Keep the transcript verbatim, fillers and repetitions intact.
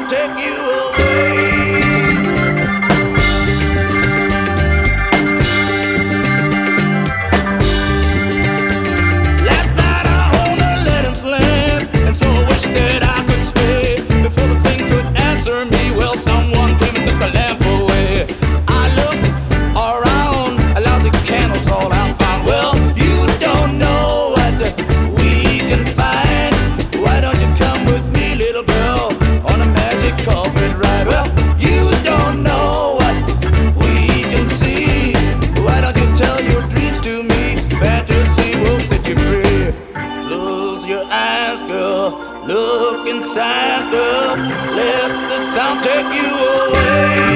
sound take you away. Last night I owned a Letton's land, and so I wish that I could stay. Before the thing could answer me, well, someone came and took the lamp away. I looked around, a lousy candle's all I found. Well, you don't know what we can find. Why don't you come with me, little girl, on a magic carpet ride? Well, you don't know what we can see. Why don't you tell your dreams to me? Fantasy will set you free. Close your eyes, girl. Look inside, girl. Let the sound take you away.